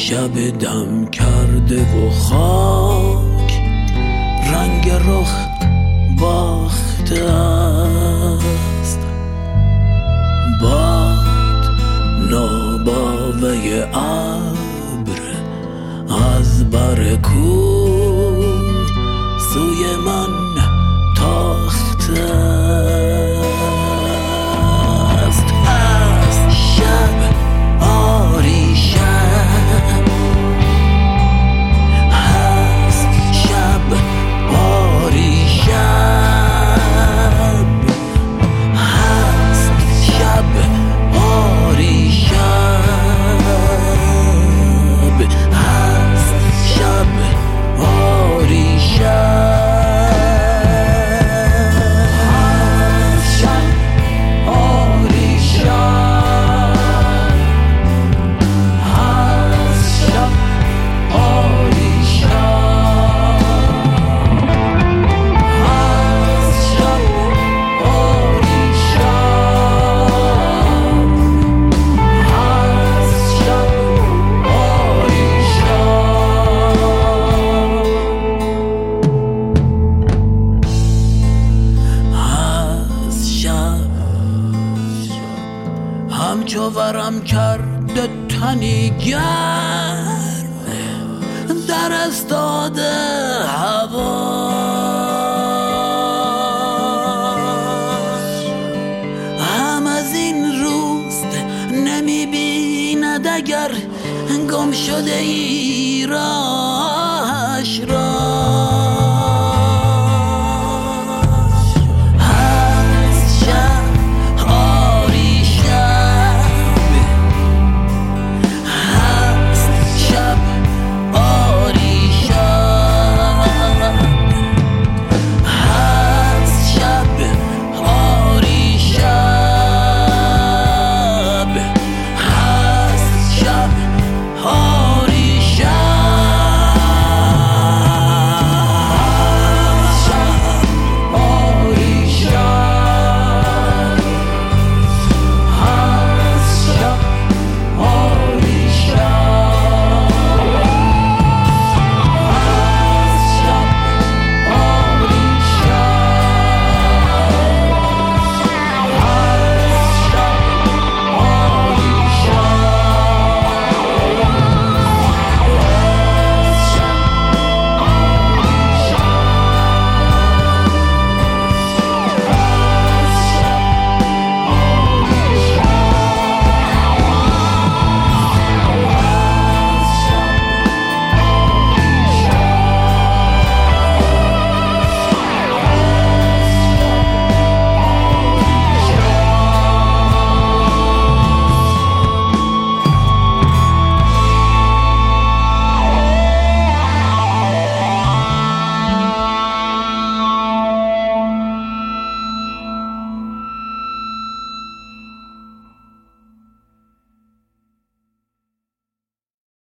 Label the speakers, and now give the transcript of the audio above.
Speaker 1: شب دم کرده و خاک رنگ رخ باخته است. باد ناباوه ابر از بر کوه سوی من تاخته است. از شب آریشم هست، شب آریشم هست، شب آریشم هست، شب آریشم همچو ورم کرده تنی گرم در استاده هوا، هم از این روست نمی بیند اگر گم شده ایران.